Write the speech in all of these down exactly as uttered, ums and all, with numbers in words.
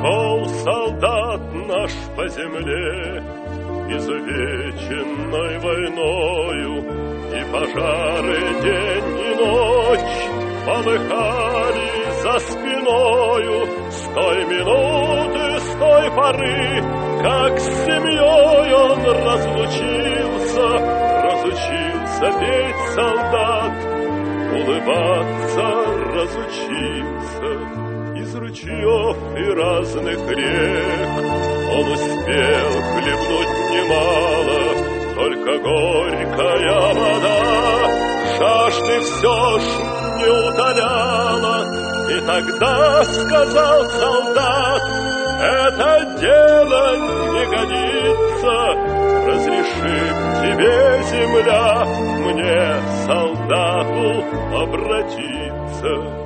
Шел солдат наш по земле, изувеченной войною, и пожары день и ночь полыхали за спиною. С той минуты, с той поры, как с семьей он разлучился, разучился петь солдат, улыбаться разучился. Из ручьев и разных рек он успел хлебнуть немало, только горькая вода жажды все ж не утоляла. И тогда сказал солдат: это дело не годится, разреши тебе, земля, мне, солдату, обратиться.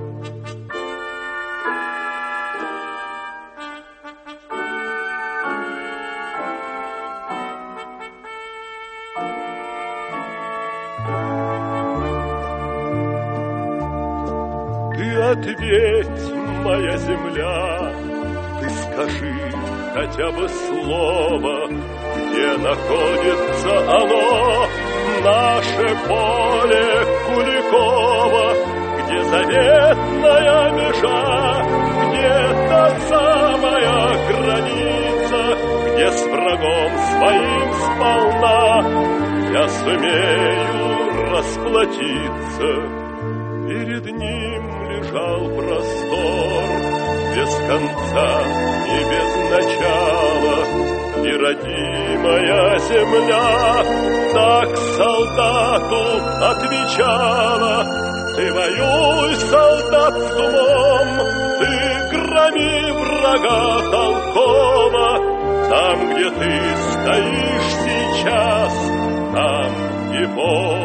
Ответь, моя земля, ты скажи хотя бы слово, где находится оно, наше поле Куликова, где заветная межа, где та самая граница, где с врагом своим сполна я сумею расплатиться. Перед ним лежал простор, без конца и без начала, и родимая земля так солдату отвечала: ты воюй, солдат, с умом, ты громи врага толково, там, где ты стоишь сейчас, там и Бог.